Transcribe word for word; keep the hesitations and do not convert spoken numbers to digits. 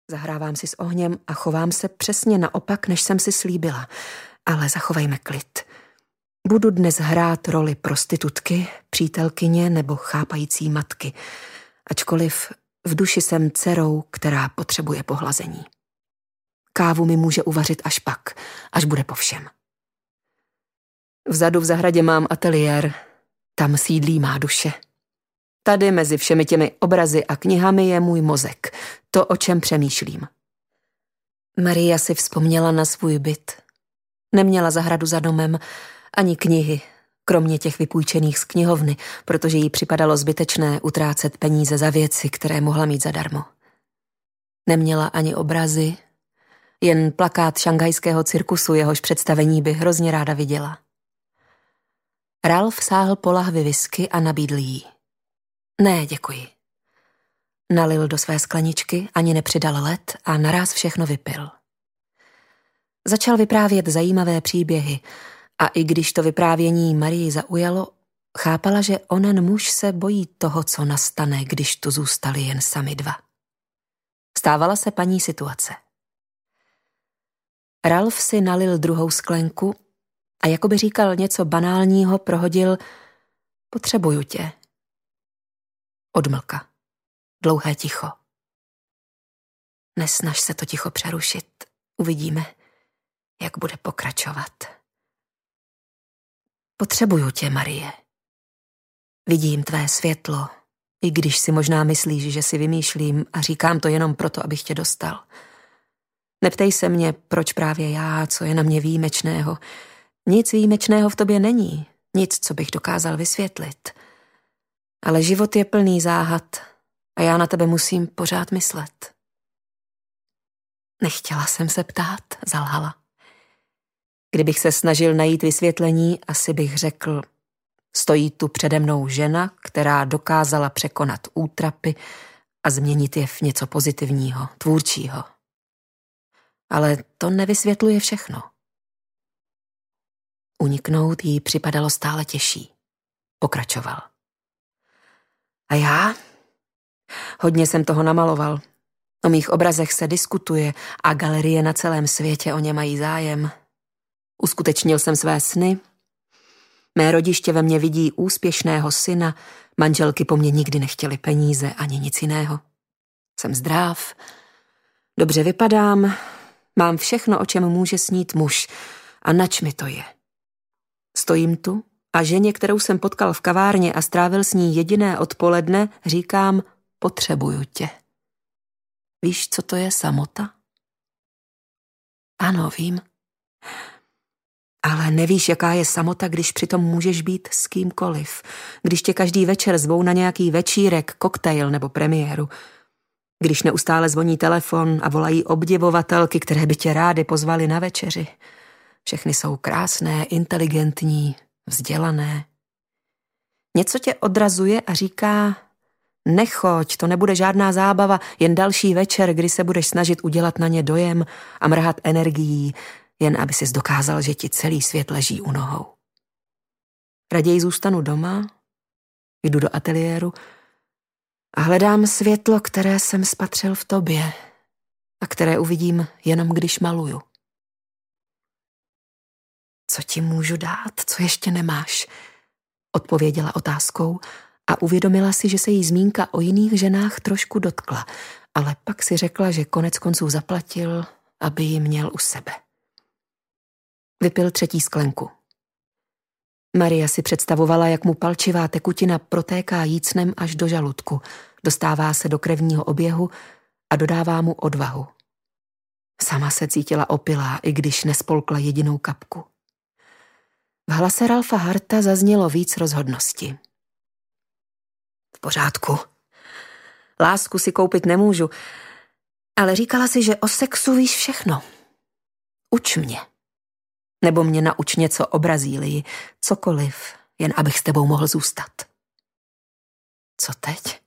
Zahrávám si s ohněm a chovám se přesně naopak, než jsem si slíbila. Ale zachovejme klid. Budu dnes hrát roli prostitutky, přítelkyně nebo chápající matky, ačkoliv v duši jsem dcerou, která potřebuje pohlazení. Kávu mi může uvařit až pak, až bude po všem. Vzadu v zahradě mám ateliér, tam sídlí má duše. Tady mezi všemi těmi obrazy a knihami je můj mozek, to, o čem přemýšlím. Maria si vzpomněla na svůj byt. Neměla zahradu za domem, ani knihy, kromě těch vypůjčených z knihovny, protože jí připadalo zbytečné utrácet peníze za věci, které mohla mít zadarmo. Neměla ani obrazy, jen plakát šanghajského cirkusu, jehož představení by hrozně ráda viděla. Ralf sáhl po lahvi whisky a nabídl jí. Ne, děkuji. Nalil do své skleničky, ani nepřidal led a naráz všechno vypil. Začal vyprávět zajímavé příběhy a i když to vyprávění Marii zaujalo, chápala, že onen muž se bojí toho, co nastane, když tu zůstali jen sami dva. Stávala se paní situace. Ralf si nalil druhou sklenku a jako by říkal něco banálního, prohodil: potřebuju tě. Odmlka. Dlouhé ticho. Nesnaž se to ticho přerušit. Uvidíme, jak bude pokračovat. Potřebuju tě, Marie. Vidím tvé světlo, i když si možná myslíš, že si vymýšlím a říkám to jenom proto, abych tě dostal. Neptej se mě, proč právě já, co je na mě výjimečného. Nic výjimečného v tobě není, nic, co bych dokázal vysvětlit. Ale život je plný záhad a já na tebe musím pořád myslet. Nechtěla jsem se ptát, zalhala. Kdybych se snažil najít vysvětlení, asi bych řekl: stojí tu přede mnou žena, která dokázala překonat útrapy a změnit je v něco pozitivního, tvůrčího. Ale to nevysvětluje všechno. Uniknout jí připadalo stále těžší. Pokračoval. A já? Hodně jsem toho namaloval. O mých obrazech se diskutuje a galerie na celém světě o ně mají zájem. Uskutečnil jsem své sny. Mé rodiště ve mně vidí úspěšného syna, manželky po mně nikdy nechtěly peníze ani nic jiného. Jsem zdrav, dobře vypadám, mám všechno, o čem může snít muž. A nač mi to je? Stojím tu a ženě, kterou jsem potkal v kavárně a strávil s ní jediné odpoledne, říkám: potřebuju tě. Víš, co to je samota? Ano, vím. Ale nevíš, jaká je samota, když přitom můžeš být s kýmkoliv. Když tě každý večer zvou na nějaký večírek, koktejl nebo premiéru. Když neustále zvoní telefon a volají obdivovatelky, které by tě rády pozvali na večeři. Všechny jsou krásné, inteligentní, vzdělané. Něco tě odrazuje a říká: nechoď, to nebude žádná zábava, jen další večer, kdy se budeš snažit udělat na ně dojem a mrhat energií, jen aby sis dokázal, že ti celý svět leží u nohou. Raději zůstanu doma, jdu do ateliéru a hledám světlo, které jsem spatřil v tobě a které uvidím jenom, když maluju. Co ti můžu dát, co ještě nemáš? Odpověděla otázkou a uvědomila si, že se jí zmínka o jiných ženách trošku dotkla, ale pak si řekla, že konec konců zaplatil, aby ji měl u sebe. Vypil třetí sklenku. Maria si představovala, jak mu palčivá tekutina protéká jícnem až do žaludku, dostává se do krevního oběhu a dodává mu odvahu. Sama se cítila opilá, i když nespolkla jedinou kapku. V hlase Ralfa Harta zaznělo víc rozhodnosti. V pořádku. Lásku si koupit nemůžu, ale říkala si, že o sexu víš všechno. Uč mě. Nebo mě nauč něco o Brazílii, cokoliv, jen abych s tebou mohl zůstat. Co teď?